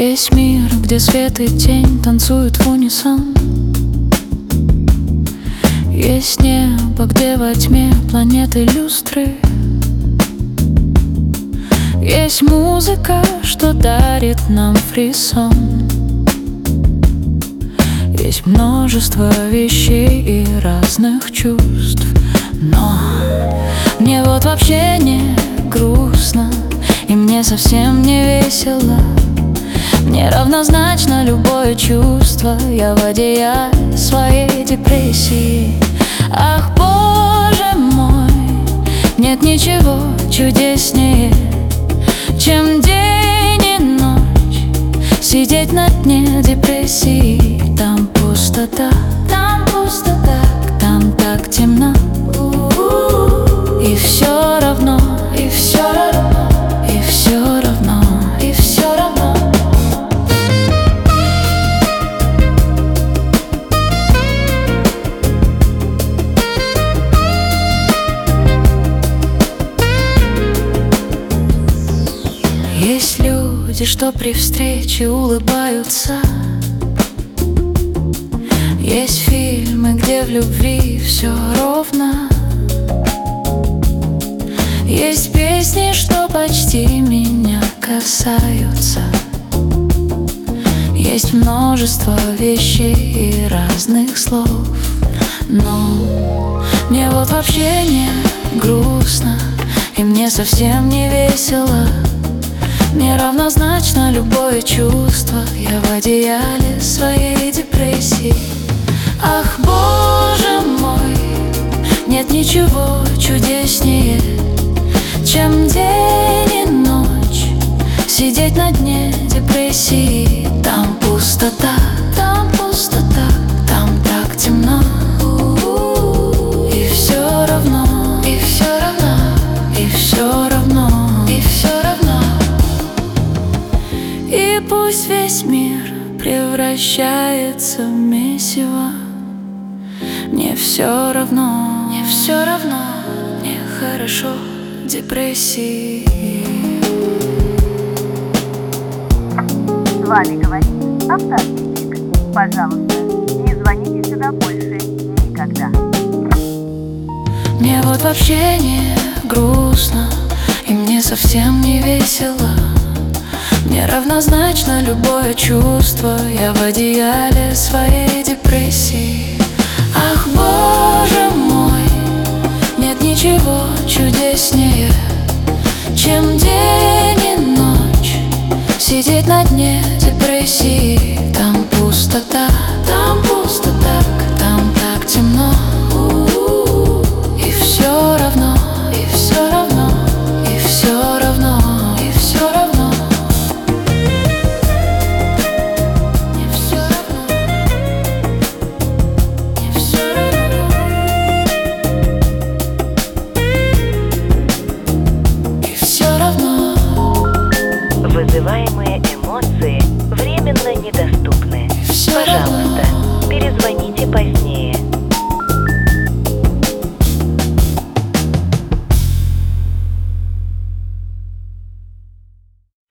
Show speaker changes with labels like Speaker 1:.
Speaker 1: Есть мир, где свет и тень танцуют в унисон. Есть небо, где во тьме планеты люстры. Есть музыка, что дарит нам фрисон. Есть множество вещей и разных чувств. Но мне вот вообще не грустно, и мне совсем не весело. Мне равнозначно любое чувство. Я в одеяле своей депрессии. Ах, Боже мой, нет ничего чудеснее, чем день и ночь сидеть на дне депрессии. Там пустота, там так темно. И все равно, и все равно, и все равно, и все равно. Есть люди, что при встрече улыбаются. Есть фильмы, где в любви все ровно. Есть песни, что почти меня касаются. Есть множество вещей и разных слов. Но мне вот вообще не грустно, и мне совсем не весело. Мне равнозначно любое чувство. Я в одеяле своей депрессии. Ах, Боже мой, нет ничего чудеснее, чем день и ночь сидеть на дне депрессии. Там пустота, там так темно. И все равно, и все равно, и все равно, и все равно. И пусть весь мир превращается в месиво, мне все равно, мне все равно, мне хорошо в депрессии.
Speaker 2: С вами говорит автоответчик. Пожалуйста, не звоните сюда больше никогда.
Speaker 1: Мне вот вообще не грустно, и мне совсем не весело. Мне равнозначно любое чувство. Я в одеяле своей депрессии. Ах, Боже мой, нет ничего чудеснее, чем день и ночь сидеть на дне депрессии. Там пустота, там так темно. И все равно, и все равно, и все равно, и все равно. И все равно, и все равно, и все равно.
Speaker 2: Вызываемый